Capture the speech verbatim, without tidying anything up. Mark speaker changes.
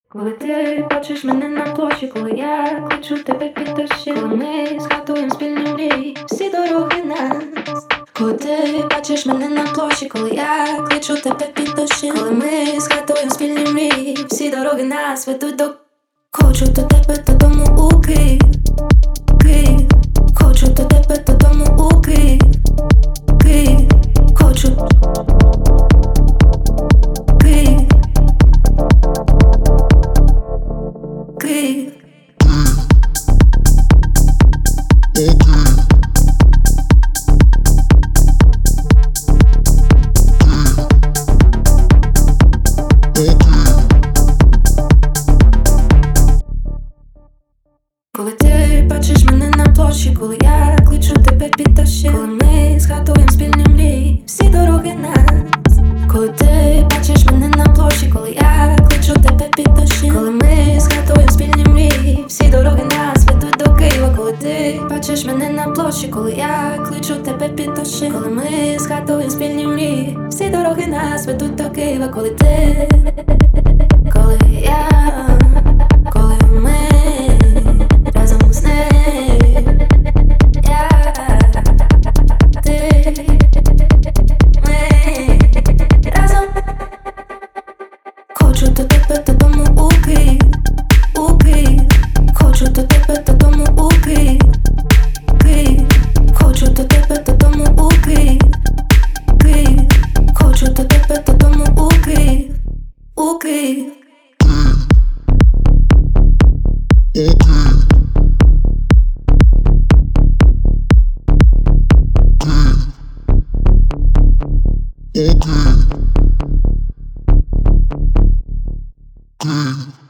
Speaker 1: Коли ти бачиш мене на площі, коли я кличу тебе під дощем, коли ми згадуємо спільні мрії, всі дороги нас. Коли ти бачиш мене на площі, коли я кличу тебе під дощем, коли ми згадуємо спільні мрії, всі дороги нас ведуть до. Хочу до тебе додому у Київ, Київ. Хочу до тебе додому у Київ, Київ. Хочу Київ, Київ. Коли ти бачиш мене на площі, коли я кличу тебе під дощем, коли ми згадуємо спільні мрії, всі дороги нас. Коли ти бачиш мене на площі, коли я кличу тебе під дощем, коли ми згадуємо спільні мрії, всі дороги нас ведуть до Києва. Коли ти бачиш мене на площі, коли я кличу тебе під дощем, коли ми згадуємо спільні мрії, всі дороги нас ведуть до Києва. Коли ти, коли я, коли ми разом з нею, я, ти, ми разом. Хочу до тебе додому у Київ, у Київ. Хочу до тебе додому у Київ, Київ. Хочу до тебе додому у Київ, Київ. Хочу до тебе додому у Київ, у Київ.
Speaker 2: Mm.